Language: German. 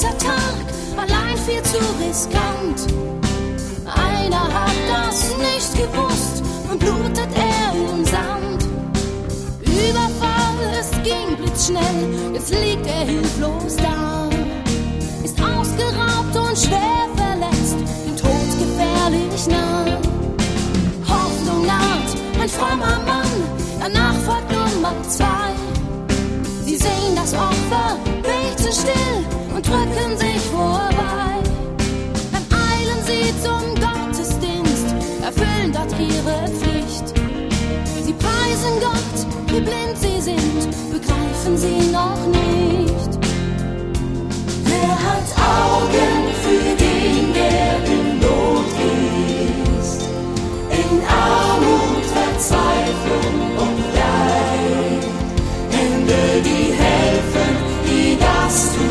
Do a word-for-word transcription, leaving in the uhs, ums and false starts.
heißer Tag, allein viel zu riskant. Einer hat das nicht gewusst und blutet er im Sand. Überfall, es ging blitzschnell, jetzt liegt er hilflos da. Ist ausgeraubt und schwer verletzt, dem Tod gefährlich nah. Hoffnung naht, ein frommer Mann, danach folgt Nummer zwei. Sie sehen das Opfer, beten still und drücken sich vorbei. Dann eilen sie zum Gottesdienst, erfüllen dort ihre Pflicht. Sie preisen Gott, wie blind sie sind, begreifen sie noch nicht. Wer hat Augen für den, der in Not ist, in Armut, Verzweiflung und Leid? Hände, die helfen, die das tun.